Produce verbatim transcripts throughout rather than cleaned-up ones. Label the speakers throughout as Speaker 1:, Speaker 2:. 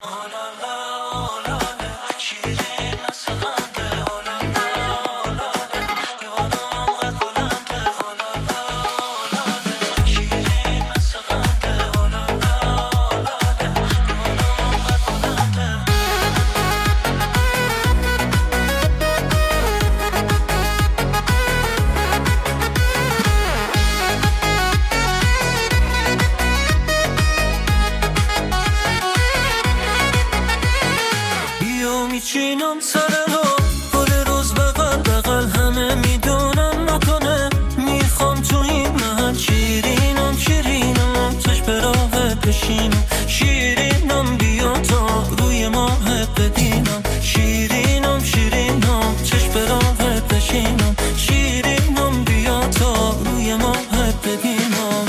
Speaker 1: میچینم سر رو گل روز بغل بغل همه میدونم نکنه میخوام تو این محل شیرینم شیرینم تش به راه بشینم شیرینم بیا تا روی ماه ببینم شیرینم شیرینم تش به راه بشینم شیرینم بیا تا روی ماه ببینم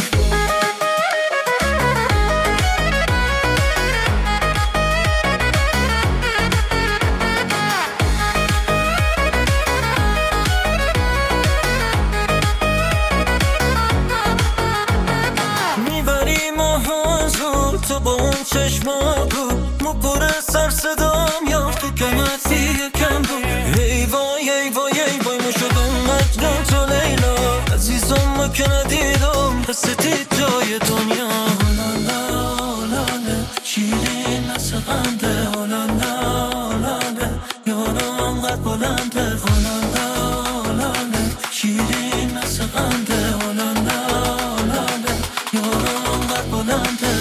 Speaker 1: تو با اون چشماتو مپره سر صدام یا تو کمتی کم بود ای وای ای وای ای وای ما شدم مجنون تو لیلا عزیزم ما که ندیدم حسیتی جای دنیا لالا لاله شیرین مثل قنده لالا لاله یارم قد بلنده لالا لاله شیرین مثل قنده لالا لاله یارم قد بلنده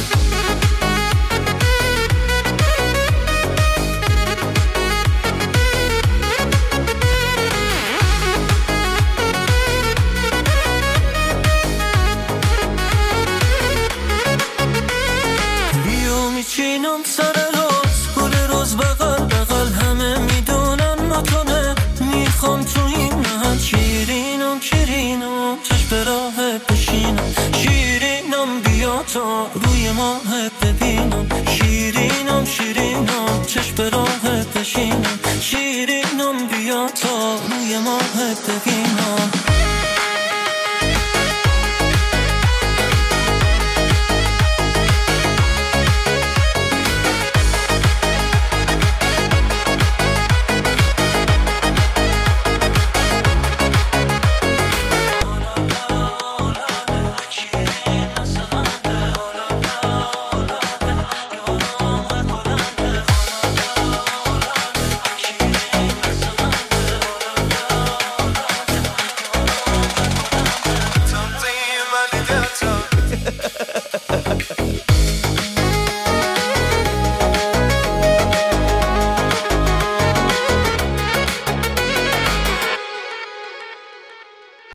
Speaker 1: میچینم سر روز گل روز بغل بغل همه میدونن نکنه میخوام تو این محل شیرینم شیرینم تش به راه بشینم شیرینم بیا تا روی ماه ببینم شیرینم شیرینم تش به راه بشینم شیرینم بیا تا روی ماه ببینم